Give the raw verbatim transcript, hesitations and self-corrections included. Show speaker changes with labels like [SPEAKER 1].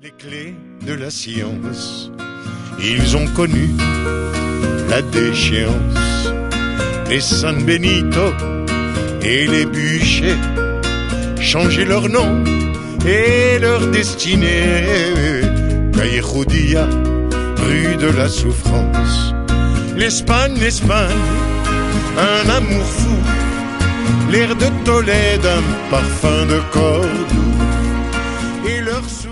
[SPEAKER 1] Les clés de la science, ils ont connu la déchéance. Les San Benito et les bûchers changeaient leur nom et leur destinée. Caïroudia, rue de la souffrance. L'Espagne, l'Espagne, un amour fou. L'air de Tolède, un parfum de Cordoue. Et leur sou-